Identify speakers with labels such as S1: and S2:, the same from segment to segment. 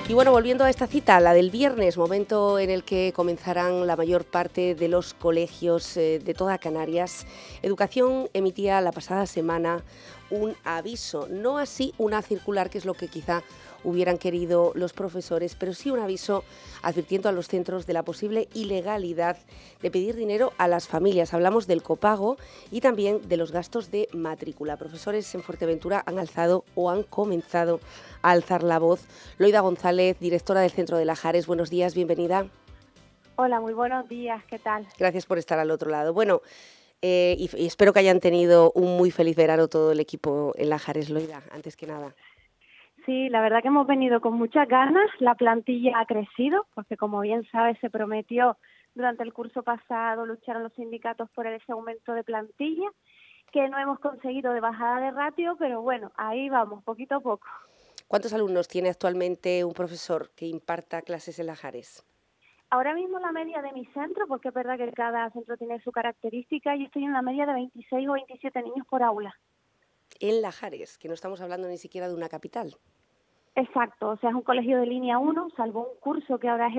S1: Y bueno, volviendo a esta cita, la del viernes, momento en el que comenzarán la mayor parte de los colegios de toda Canarias, Educación emitía la pasada semana un aviso, no así una circular, que es lo que quizá hubieran querido los profesores, pero sí un aviso advirtiendo a los centros de la posible ilegalidad de pedir dinero a las familias. Hablamos del copago y también de los gastos de matrícula. Profesores en Fuerteventura han alzado o han comenzado a alzar la voz. Loida González, directora del Centro de Lajares, buenos días, bienvenida.
S2: Hola, muy buenos días, ¿qué tal?
S1: Gracias por estar al otro lado. Bueno, y espero que hayan tenido un muy feliz verano todo el equipo en Lajares, Loida, antes que nada.
S2: Sí, la verdad que hemos venido con muchas ganas, la plantilla ha crecido, porque como bien sabes se prometió durante el curso pasado, lucharon los sindicatos por ese aumento de plantilla, que no hemos conseguido de bajada de ratio, pero bueno, ahí vamos, poquito a poco.
S1: ¿Cuántos alumnos tiene actualmente un profesor que imparta clases en Lajares?
S2: Ahora mismo la media de mi centro, porque es verdad que cada centro tiene su característica, yo estoy en la media de 26 o 27 niños por aula.
S1: En Lajares, que no estamos hablando ni siquiera de una capital.
S2: Exacto, o sea, es un colegio de línea 1, salvo un curso que ahora es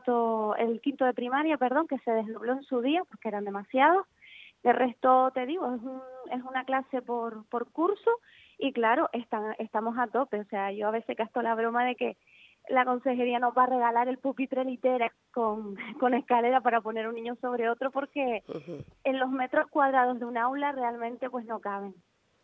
S2: el quinto de primaria, perdón, que se desdobló en su día porque eran demasiados. De resto, te digo, es una clase por curso y claro, estamos a tope. O sea, yo a veces gasto la broma de que la consejería nos va a regalar el pupitre litera con escalera para poner un niño sobre otro porque en los metros cuadrados de un aula realmente pues no caben.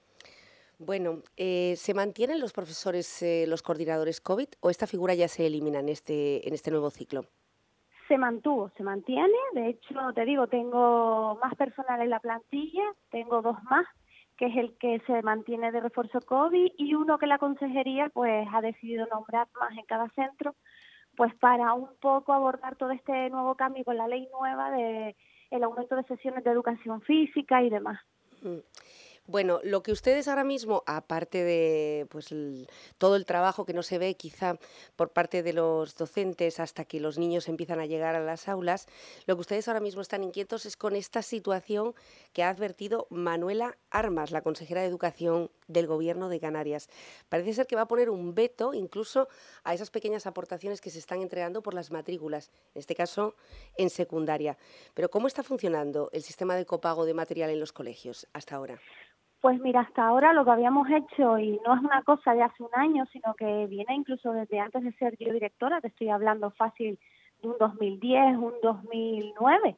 S1: Bueno, ¿se mantienen los profesores, los coordinadores COVID, o esta figura ya se elimina en este nuevo ciclo?
S2: Se mantiene, de hecho, te digo, tengo más personal en la plantilla, tengo 2 más, que es el que se mantiene de refuerzo COVID, y uno que la consejería pues ha decidido nombrar más en cada centro, pues para un poco abordar todo este nuevo cambio con la ley nueva de el aumento de sesiones de educación física y demás.
S1: Mm. Bueno, lo que ustedes ahora mismo, aparte de todo el trabajo que no se ve quizá por parte de los docentes hasta que los niños empiezan a llegar a las aulas, lo que ustedes ahora mismo están inquietos es con esta situación que ha advertido Manuela Armas, la consejera de Educación del Gobierno de Canarias. Parece ser que va a poner un veto incluso a esas pequeñas aportaciones que se están entregando por las matrículas, en este caso en secundaria. Pero ¿cómo está funcionando el sistema de copago de material en los colegios hasta ahora?
S2: Pues mira, hasta ahora lo que habíamos hecho, y no es una cosa de hace un año, sino que viene incluso desde antes de ser yo directora, te estoy hablando fácil de un 2010, un 2009.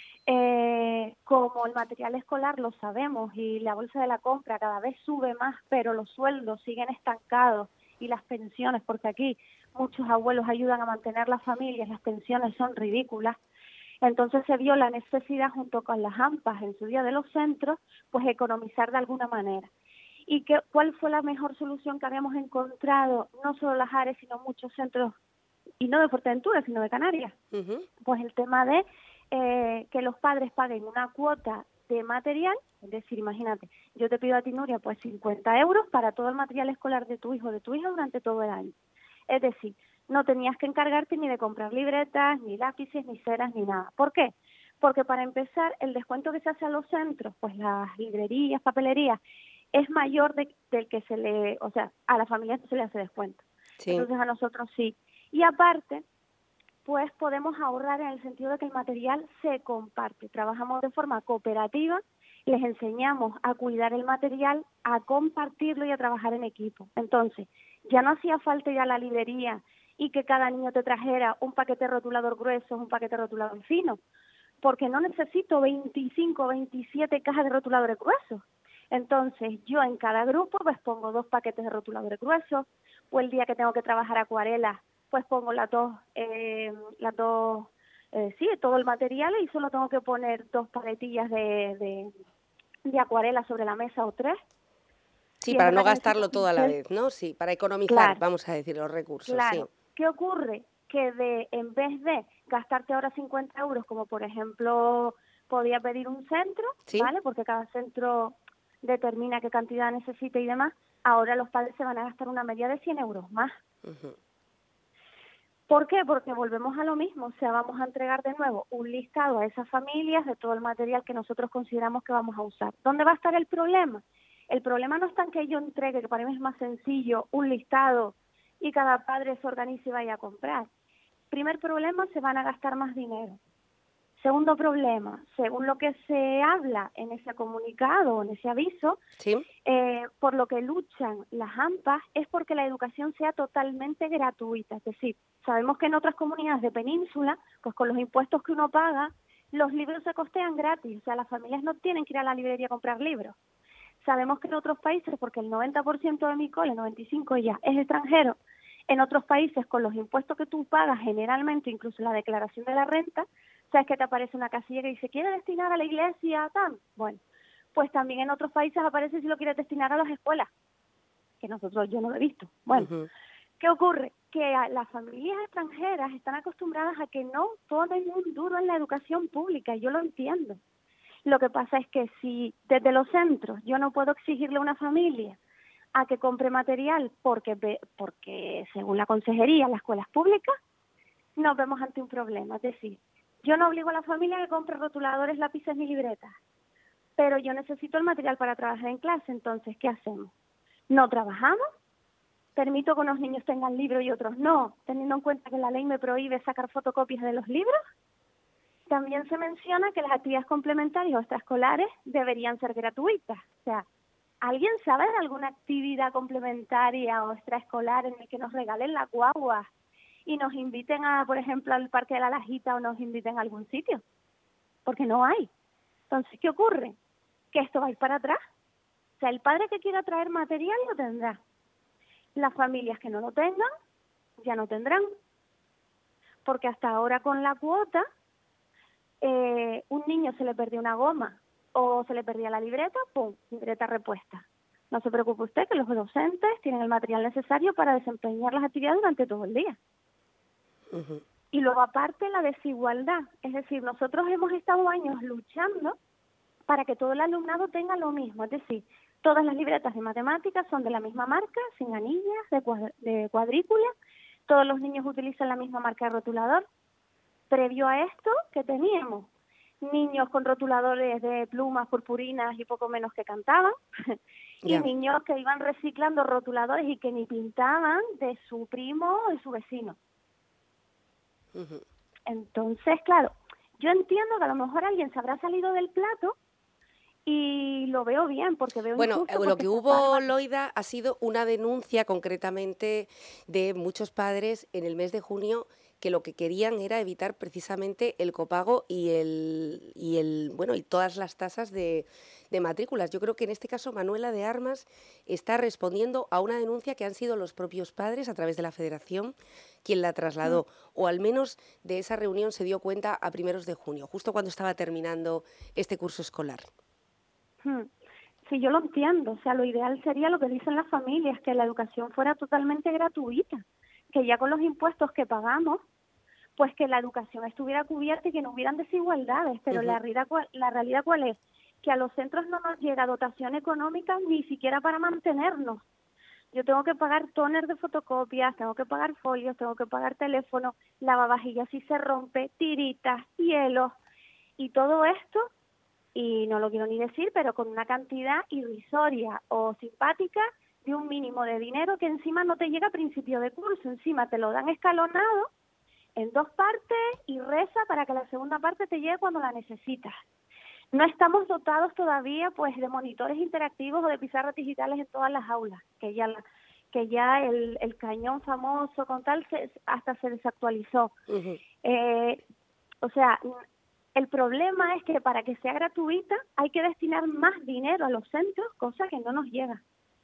S2: Como el material escolar lo sabemos y la bolsa de la compra cada vez sube más, pero los sueldos siguen estancados y las pensiones, porque aquí muchos abuelos ayudan a mantener las familias, las pensiones son ridículas. Entonces se vio la necesidad, junto con las AMPAs en su día de los centros, pues economizar de alguna manera. ¿Y cuál fue la mejor solución que habíamos encontrado, no solo las ARES, sino muchos centros, y no de Fuerteventura, sino de Canarias? Pues el tema de que los padres paguen una cuota de material, es decir, imagínate, yo te pido a ti, Nuria, pues 50 euros para todo el material escolar de tu hijo o de tu hija durante todo el año. Es decir, no tenías que encargarte ni de comprar libretas, ni lápices, ni ceras, ni nada. ¿Por qué? Porque para empezar, el descuento que se hace a los centros, pues las librerías, papelerías, es mayor del que o sea, a la familia no se le hace descuento. Sí. Entonces a nosotros sí. Y aparte, pues podemos ahorrar en el sentido de que el material se comparte. Trabajamos de forma cooperativa, les enseñamos a cuidar el material, a compartirlo y a trabajar en equipo. Entonces, ya no hacía falta ir a la librería y que cada niño te trajera un paquete rotulador grueso, un paquete rotulador fino, porque no necesito 25 o 27 cajas de rotuladores gruesos. Entonces, yo en cada grupo pues pongo 2 paquetes de rotuladores gruesos, o el día que tengo que trabajar acuarelas, pues pongo todo el material, y solo tengo que poner 2 paletillas de acuarela sobre la mesa o 3.
S1: Sí, para no gastarlo todo a la vez, ¿no? Sí, para economizar, claro, vamos a decir, los recursos.
S2: Claro.
S1: Sí.
S2: ¿Qué ocurre? Que en vez de gastarte ahora 50 euros, como por ejemplo podía pedir un centro, ¿sí? ¿Vale? Porque cada centro determina qué cantidad necesita y demás, ahora los padres se van a gastar una media de 100 euros más. ¿Por qué? Porque volvemos a lo mismo, o sea, vamos a entregar de nuevo un listado a esas familias de todo el material que nosotros consideramos que vamos a usar. ¿Dónde va a estar el problema? El problema no está en que yo entregue, que para mí es más sencillo, un listado y cada padre se organice y vaya a comprar. Primer problema, se van a gastar más dinero. Segundo problema, según lo que se habla en ese comunicado, en ese aviso,
S1: ¿Sí?
S2: por lo que luchan las AMPAs es porque la educación sea totalmente gratuita. Es decir, sabemos que en otras comunidades de península, pues con los impuestos que uno paga, los libros se costean gratis. O sea, las familias no tienen que ir a la librería a comprar libros. Sabemos que en otros países, porque el 90% de mi cole, el 95% ya, es extranjero, en otros países con los impuestos que tú pagas generalmente, incluso la declaración de la renta, sabes que te aparece una casilla que dice, ¿quiere destinar a la iglesia? Tan. Bueno, pues también en otros países aparece si lo quieres destinar a las escuelas, que yo no lo he visto. Bueno, ¿qué ocurre? Que las familias extranjeras están acostumbradas a que no ponen un duro en la educación pública, yo lo entiendo. Lo que pasa es que si desde los centros yo no puedo exigirle a una familia a que compre material porque según la consejería, las escuelas públicas, nos vemos ante un problema. Es decir, yo no obligo a la familia a que compre rotuladores, lápices ni libretas, pero yo necesito el material para trabajar en clase. Entonces, ¿qué hacemos? ¿No trabajamos? ¿Permito que unos niños tengan libros y otros no, teniendo en cuenta que la ley me prohíbe sacar fotocopias de los libros? También se menciona que las actividades complementarias o extraescolares deberían ser gratuitas. O sea, ¿alguien sabe de alguna actividad complementaria o extraescolar en el que nos regalen la guagua y nos inviten a, por ejemplo, al Parque de la Lajita o nos inviten a algún sitio? Porque no hay. Entonces, ¿qué ocurre? Que esto va a ir para atrás. O sea, el padre que quiera traer material lo tendrá. Las familias que no lo tengan, ya no tendrán. Porque hasta ahora con la cuota, un niño se le perdió una goma o se le perdía la libreta, ¡pum!, libreta repuesta. No se preocupe usted que los docentes tienen el material necesario para desempeñar las actividades durante todo el día. Y luego aparte la desigualdad, es decir, nosotros hemos estado años luchando para que todo el alumnado tenga lo mismo, es decir, todas las libretas de matemáticas son de la misma marca, sin anillas, de cuadrícula, todos los niños utilizan la misma marca de rotulador. Previo a esto, ¿qué teníamos? Niños con rotuladores de plumas, purpurinas y poco menos que cantaban, y niños que iban reciclando rotuladores y que ni pintaban de su primo o de su vecino. Entonces, claro, yo entiendo que a lo mejor alguien se habrá salido del plato y lo veo bien, porque veo injusto.
S1: Bueno, lo que hubo, Loida, ha sido una denuncia concretamente de muchos padres en el mes de junio que lo que querían era evitar precisamente el copago y todas las tasas de matrículas. Yo creo que en este caso Manuela de Armas está respondiendo a una denuncia que han sido los propios padres a través de la Federación quien la trasladó, o al menos de esa reunión se dio cuenta a primeros de junio, justo cuando estaba terminando este curso escolar.
S2: Sí, yo lo entiendo. O sea, lo ideal sería lo que dicen las familias, que la educación fuera totalmente gratuita, que ya con los impuestos que pagamos, pues que la educación estuviera cubierta y que no hubieran desigualdades. Pero la realidad ¿cuál es? Que a los centros no nos llega dotación económica ni siquiera para mantenernos. Yo tengo que pagar tóner de fotocopias, tengo que pagar folios, tengo que pagar teléfono, lavavajillas si se rompe, tiritas, hielos y todo esto. Y no lo quiero ni decir, pero con una cantidad irrisoria o simpática de un mínimo de dinero que encima no te llega a principio de curso, encima te lo dan escalonado en 2 partes y reza para que la segunda parte te llegue cuando la necesitas. No estamos dotados todavía pues de monitores interactivos o de pizarras digitales en todas las aulas, que ya el cañón famoso con tal hasta se desactualizó. O sea, el problema es que para que sea gratuita hay que destinar más dinero a los centros, cosa que no nos llega.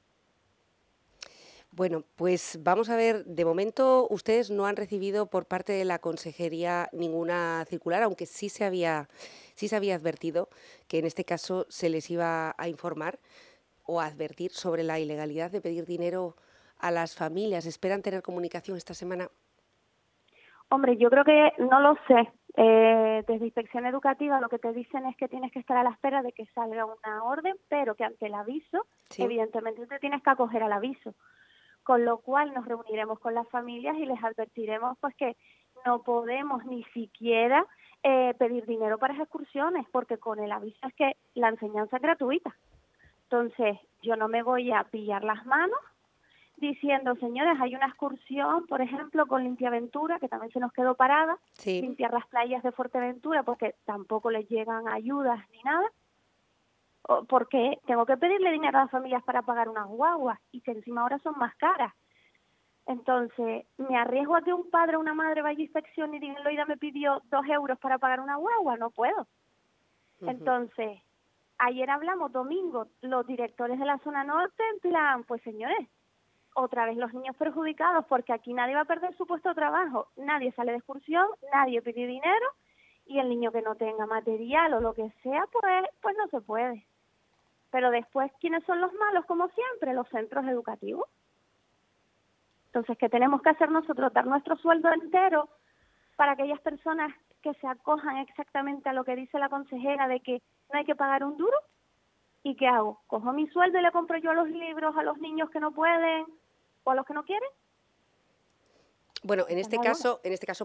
S1: Bueno, pues vamos a ver, de momento ustedes no han recibido por parte de la Consejería ninguna circular, aunque sí se había advertido que en este caso se les iba a informar o a advertir sobre la ilegalidad de pedir dinero a las familias. ¿Esperan tener comunicación esta semana?
S2: Hombre, yo creo que no lo sé. Desde Inspección Educativa lo que te dicen es que tienes que estar a la espera de que salga una orden, pero que ante el aviso, evidentemente te tienes que acoger al aviso. Con lo cual nos reuniremos con las familias y les advertiremos pues que no podemos ni siquiera pedir dinero para las excursiones, porque con el aviso es que la enseñanza es gratuita. Entonces, yo no me voy a pillar las manos diciendo, señores, hay una excursión, por ejemplo, con Limpiaventura, que también se nos quedó parada,
S1: Sí.
S2: limpiar las playas de Fuerteventura, porque tampoco les llegan ayudas ni nada, porque tengo que pedirle dinero a las familias para pagar unas guaguas, y que encima ahora son más caras. Entonces, me arriesgo a que un padre o una madre vaya a inspección y digan, Loida me pidió 2 euros para pagar una guagua, no puedo. Entonces, ayer hablamos, domingo, los directores de la zona norte, en plan, pues señores, otra vez los niños perjudicados, porque aquí nadie va a perder su puesto de trabajo, nadie sale de excursión, nadie pide dinero, y el niño que no tenga material o lo que sea, pues no se puede. Pero después, ¿quiénes son los malos? Como siempre, los centros educativos. Entonces, ¿qué tenemos que hacer nosotros? Dar nuestro sueldo entero para aquellas personas que se acojan exactamente a lo que dice la consejera de que no hay que pagar un duro. ¿Y qué hago? ¿Cojo mi sueldo y le compro yo los libros a los niños que no pueden o a los que no quieren?
S1: Bueno, en este caso,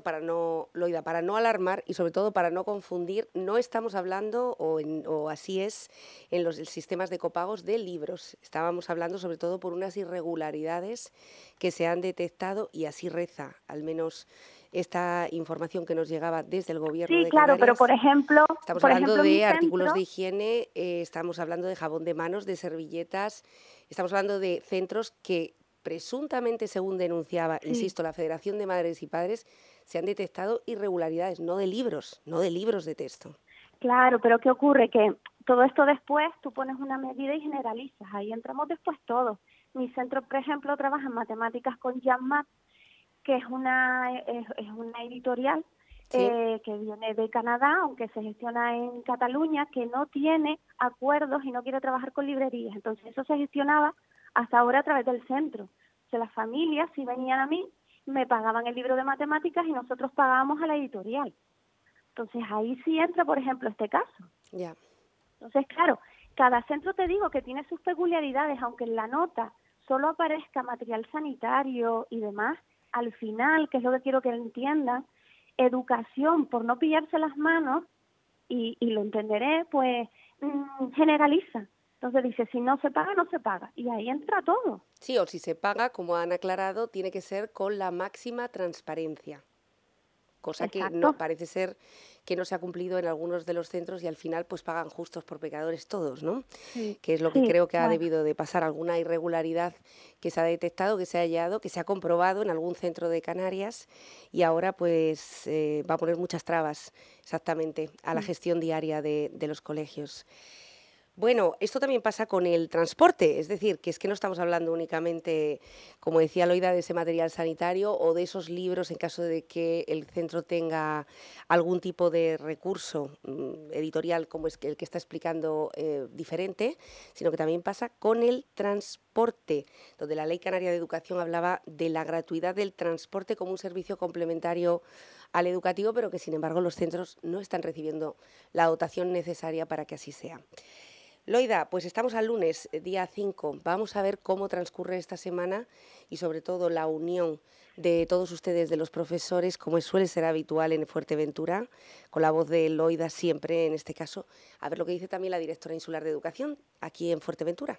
S1: Loida, para no alarmar y sobre todo para no confundir, no estamos hablando, o así es, en los sistemas de copagos de libros. Estábamos hablando sobre todo por unas irregularidades que se han detectado, y así reza, al menos esta información que nos llegaba desde el Gobierno de
S2: claro,
S1: Canarias.
S2: Pero por ejemplo,
S1: estamos hablando de artículos de higiene, estamos hablando de jabón de manos, de servilletas, estamos hablando de centros que presuntamente, según denunciaba, insisto, la Federación de Madres y Padres, se han detectado irregularidades, no de libros de texto.
S2: Claro, pero ¿qué ocurre? Que todo esto después tú pones una medida y generalizas, ahí entramos después todos. Mi centro, por ejemplo, trabaja en matemáticas con Jean-Marc, que es una editorial que viene de Canadá, aunque se gestiona en Cataluña, que no tiene acuerdos y no quiere trabajar con librerías. Entonces eso se gestionaba hasta ahora a través del centro. O sea, las familias, si venían a mí, me pagaban el libro de matemáticas y nosotros pagábamos a la editorial. Entonces ahí sí entra, por ejemplo, este caso.
S1: Ya.
S2: Entonces, claro, cada centro, te digo, que tiene sus peculiaridades, aunque en la nota solo aparezca material sanitario y demás, al final, que es lo que quiero que entiendan, educación, por no pillarse las manos, y lo entenderé, pues generaliza. Entonces dice, si no se paga, no se paga. Y ahí entra todo.
S1: Sí, o si se paga, como han aclarado, tiene que ser con la máxima transparencia. Cosa que no, parece ser que no se ha cumplido en algunos de los centros, y al final pues pagan justos por pecadores todos, ¿no?
S2: Sí,
S1: que es lo que creo que ha debido de pasar, alguna irregularidad que se ha detectado, que se ha hallado, que se ha comprobado en algún centro de Canarias, y ahora pues va a poner muchas trabas exactamente a la gestión diaria de los colegios. Bueno, esto también pasa con el transporte, es decir, que es que no estamos hablando únicamente, como decía Loida, de ese material sanitario o de esos libros en caso de que el centro tenga algún tipo de recurso editorial como es el que está explicando diferente, sino que también pasa con el transporte, donde la Ley Canaria de Educación hablaba de la gratuidad del transporte como un servicio complementario al educativo, pero que sin embargo los centros no están recibiendo la dotación necesaria para que así sea. Loida, pues estamos al lunes, día 5. Vamos a ver cómo transcurre esta semana y sobre todo la unión de todos ustedes, de los profesores, como suele ser habitual en Fuerteventura, con la voz de Loida siempre en este caso. A ver lo que dice también la directora insular de Educación aquí en Fuerteventura.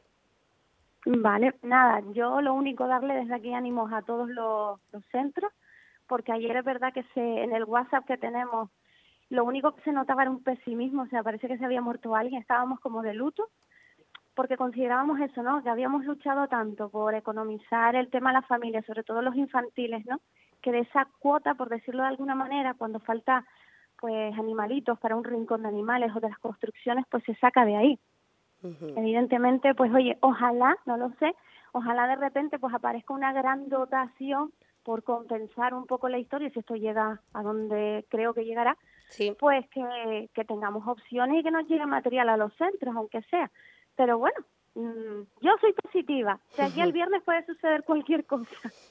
S2: Vale, nada, yo lo único darle desde aquí ánimos a todos los centros, porque ayer es verdad que en el WhatsApp que tenemos, lo único que se notaba era un pesimismo, o sea, parece que se había muerto alguien, estábamos como de luto, porque considerábamos eso, ¿no?, que habíamos luchado tanto por economizar el tema de las familias, sobre todo los infantiles, ¿no?, que de esa cuota, por decirlo de alguna manera, cuando falta pues animalitos para un rincón de animales o de las construcciones, pues se saca de ahí. Evidentemente, pues oye, ojalá, no lo sé, ojalá de repente pues aparezca una gran dotación por compensar un poco la historia, si esto llega a donde creo que llegará, pues que tengamos opciones y que nos llegue material a los centros, aunque sea. Pero bueno, yo soy positiva, de aquí al viernes puede suceder cualquier cosa.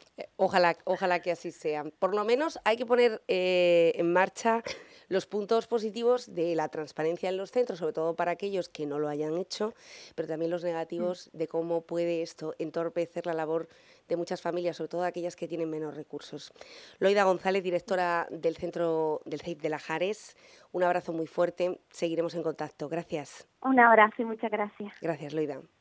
S1: Ojalá que así sea. Por lo menos hay que poner en marcha los puntos positivos de la transparencia en los centros, sobre todo para aquellos que no lo hayan hecho, pero también los negativos de cómo puede esto entorpecer la labor de muchas familias, sobre todo aquellas que tienen menos recursos. Loida González, directora del centro del CEIP de Lajares, un abrazo muy fuerte, seguiremos en contacto. Gracias.
S2: Un abrazo y muchas gracias.
S1: Gracias, Loida.